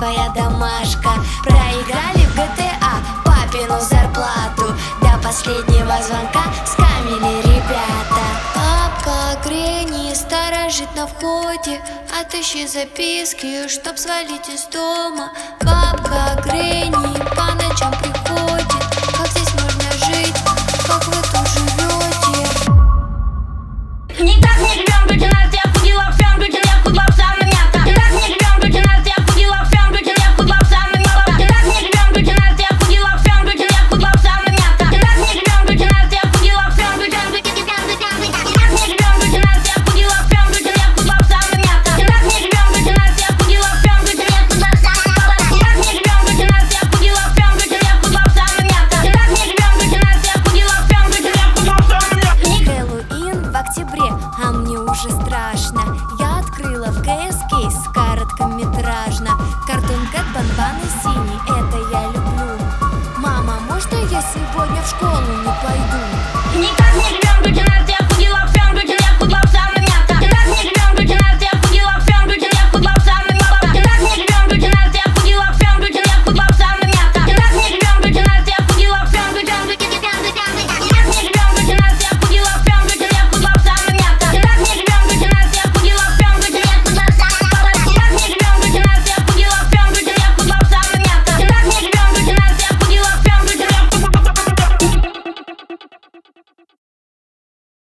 твоя домашка. Проиграли в GTA папину зарплату. До последнего звонка скамили ребята. Папка Гренни сторожит на входе. Отыщи записки, чтоб свалить из дома. Бабка Гренни по ночам приходит. Как здесь можно жить? Как вы тут живете? Никак не живем, дочь Настя, я худела в фен, дочь я худла в самое мясо. Никак не живем, дочь Настя, я худела в фен, дочь я худла в самое мясо. Никак не живем, дочь Настя, я худела в фен, дочь я худла в самое мясо. Никак не живем, дочь Настя, я худела в фен, дочь Никак не живем, дочь Настя, я худела в фен, дочь я худла в самое мясо. Никак не живем, дочь Настя, я худела в фен, дочь я худла в самое мясо. Никак не живем, дочь Настя, я худела в фен, дочь я худла в самое мясо. Никак не живем, дочь Настя, я худела в фен, дочь я худла в самое мясо. Хэллоуин в октябре, а мне уже страшно. Я открыла в КС кейс короткометражно. Картун Кэт, Банбан и Синий, это я люблю. Мама, можно я сегодня в школу не